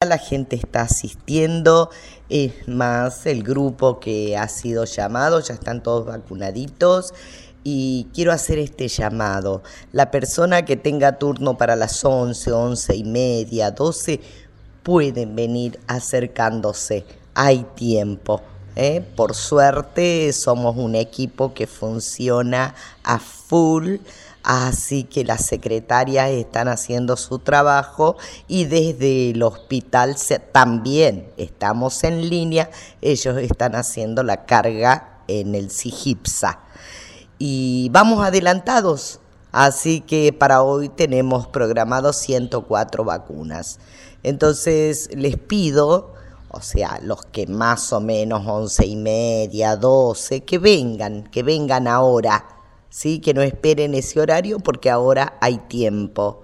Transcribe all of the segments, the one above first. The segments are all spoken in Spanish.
la gente está asistiendo, es más, el grupo que ha sido llamado, ya están todos vacunaditos. Y quiero hacer este llamado. La persona que tenga turno para las 11, 11:30, 12, pueden venir acercándose. Hay tiempo. Por suerte somos un equipo que funciona a full, así que las secretarias están haciendo su trabajo y desde el hospital también estamos en línea. Ellos están haciendo la carga en el SIGIPSA. Y vamos adelantados, así que para hoy tenemos programados 104 vacunas. Entonces les pido, o sea, los que más o menos 11:30, 12, que vengan ahora, ¿sí? Que no esperen ese horario porque ahora hay tiempo.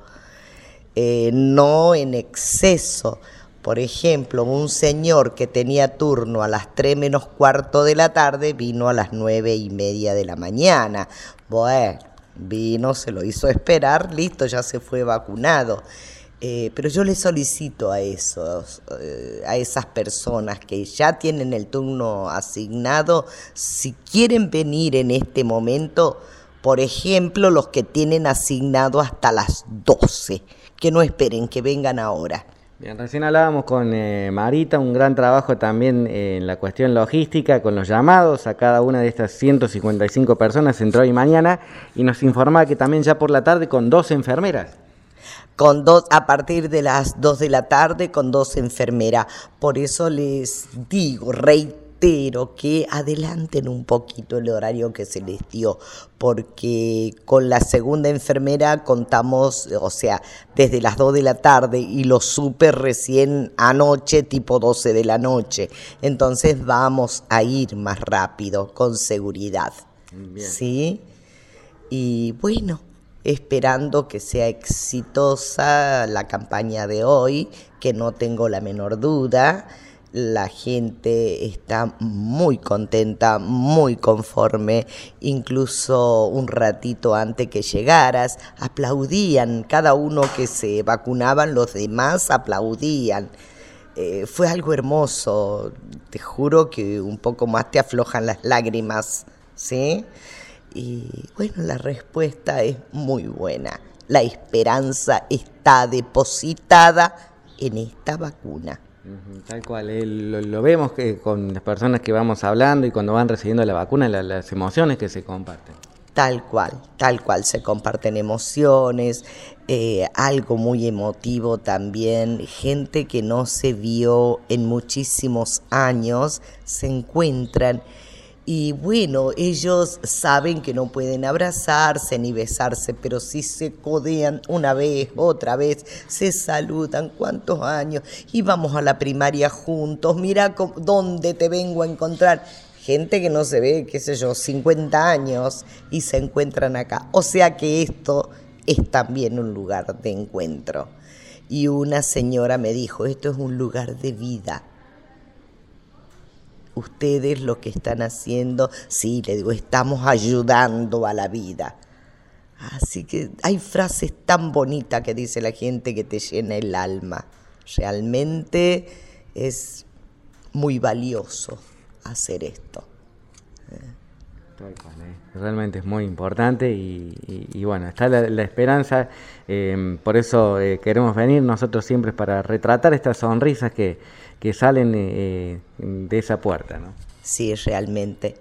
No en exceso. Por ejemplo, un señor que tenía turno a las 3 menos cuarto de la tarde vino a las 9:30 de la mañana. Bueno, vino, se lo hizo esperar, listo, ya se fue vacunado. Pero yo le solicito a esas personas que ya tienen el turno asignado, si quieren venir en este momento, por ejemplo, los que tienen asignado hasta las 12, que no esperen, que vengan ahora. Bien, recién hablábamos con Marita, un gran trabajo también en la cuestión logística, con los llamados a cada una de estas 155 personas entre hoy y mañana, y nos informaba que también ya por la tarde con 2 enfermeras. A partir de las 2 de la tarde con 2 enfermeras. Por eso les digo, reitero, que adelanten un poquito el horario que se les dio, porque con la segunda enfermera contamos, o sea, desde las 2 de la tarde y lo supe recién anoche, tipo 12 de la noche. Entonces vamos a ir más rápido, con seguridad. Bien. ¿Sí? Y bueno, esperando que sea exitosa la campaña de hoy, que no tengo la menor duda. La gente está muy contenta, muy conforme, incluso un ratito antes que llegaras, aplaudían, cada uno que se vacunaban, los demás aplaudían. Fue algo hermoso, te juro que un poco más te aflojan las lágrimas, ¿sí? Y bueno, la respuesta es muy buena. La esperanza está depositada en esta vacuna. Tal cual, lo vemos que con las personas que vamos hablando y cuando van recibiendo la vacuna, las emociones que se comparten. Tal cual, se comparten emociones, algo muy emotivo también, gente que no se vio en muchísimos años, se encuentran. Y bueno, ellos saben que no pueden abrazarse ni besarse, pero sí se codean una vez, otra vez, se saludan, ¿cuántos años? Íbamos a la primaria juntos, mira dónde te vengo a encontrar. Gente que no se ve, qué sé yo, 50 años y se encuentran acá. O sea que esto es también un lugar de encuentro. Y una señora me dijo, esto es un lugar de vida. Ustedes lo que están haciendo, sí, le digo, estamos ayudando a la vida. Así que hay frases tan bonitas que dice la gente que te llena el alma. Realmente es muy valioso hacer esto. Realmente es muy importante y bueno, está la esperanza, por eso queremos venir nosotros siempre para retratar estas sonrisas que salen de esa puerta, ¿no? Sí, realmente.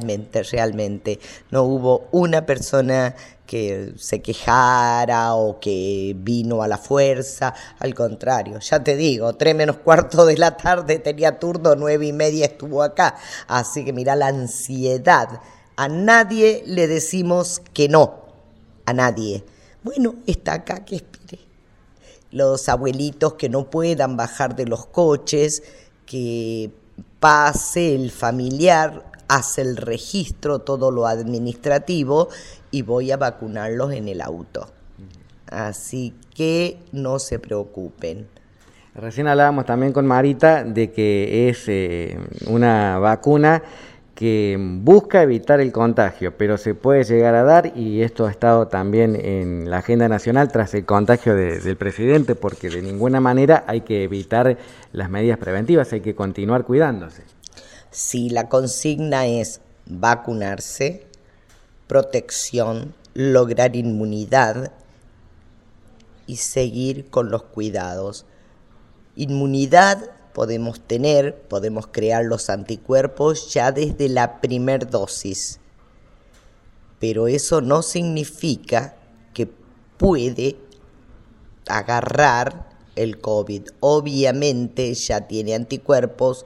No hubo una persona que se quejara o que vino a la fuerza, al contrario, ya te digo, 3 menos cuarto de la tarde tenía turno, 9:30 estuvo acá, así que mira la ansiedad. A nadie le decimos que no, a nadie. Bueno, está acá, que espere. Los abuelitos que no puedan bajar de los coches, que pase el familiar, hace el registro, todo lo administrativo y voy a vacunarlos en el auto. Así que no se preocupen. Recién hablábamos también con Marita de que es una vacuna que busca evitar el contagio, pero se puede llegar a dar, y esto ha estado también en la agenda nacional tras el contagio del presidente, porque de ninguna manera hay que evitar las medidas preventivas, hay que continuar cuidándose. Sí, la consigna es vacunarse, protección, lograr inmunidad y seguir con los cuidados. Inmunidad podemos crear los anticuerpos ya desde la primer dosis, pero eso no significa que puede agarrar el COVID. Obviamente ya tiene anticuerpos,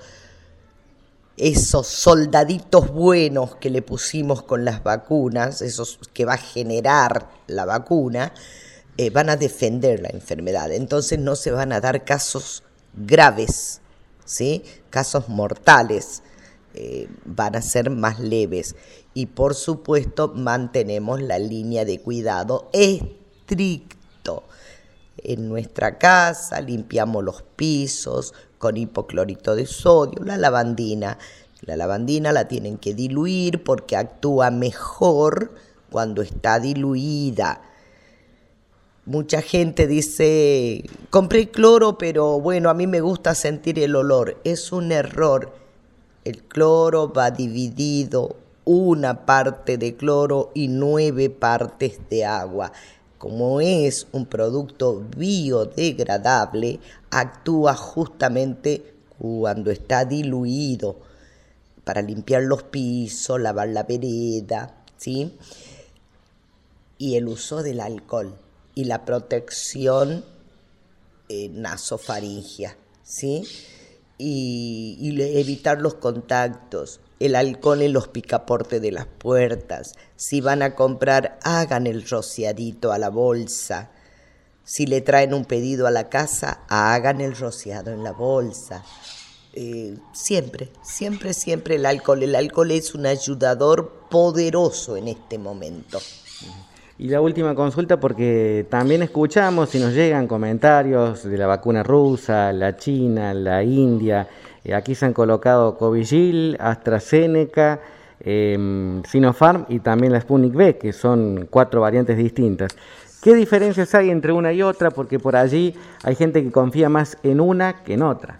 esos soldaditos buenos que le pusimos con las vacunas, esos que va a generar la vacuna, van a defender la enfermedad. Entonces no se van a dar casos graves, ¿sí? Casos mortales, van a ser más leves. Y por supuesto mantenemos la línea de cuidado estricto. En nuestra casa limpiamos los pisos con hipoclorito de sodio, la lavandina. La lavandina la tienen que diluir porque actúa mejor cuando está diluida. Mucha gente dice, compré cloro, pero bueno, a mí me gusta sentir el olor. Es un error. El cloro va dividido, una parte de cloro y 9 partes de agua. Como es un producto biodegradable, actúa justamente cuando está diluido para limpiar los pisos, lavar la vereda, ¿sí? Y el uso del alcohol y la protección nasofaringea, ¿sí? Y evitar los contactos, el alcohol en los picaportes de las puertas. Si van a comprar, hagan el rociadito a la bolsa. Si le traen un pedido a la casa, hagan el rociado en la bolsa. Siempre el alcohol. El alcohol es un ayudador poderoso en este momento. Y la última consulta, porque también escuchamos y nos llegan comentarios de la vacuna rusa, la china, la india. Aquí se han colocado Covishield, AstraZeneca, Sinopharm y también la Sputnik V, que son 4 variantes distintas. ¿Qué diferencias hay entre una y otra? Porque por allí hay gente que confía más en una que en otra.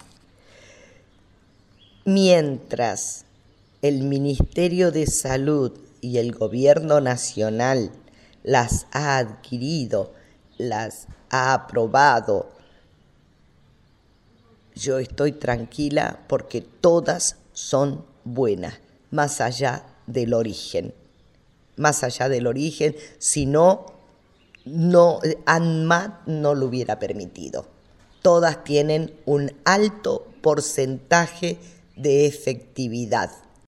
Mientras el Ministerio de Salud y el Gobierno Nacional las ha adquirido, las ha aprobado, yo estoy tranquila porque todas son buenas, más allá del origen. Si no, ANMAT no lo hubiera permitido. Todas tienen un alto porcentaje de efectividad.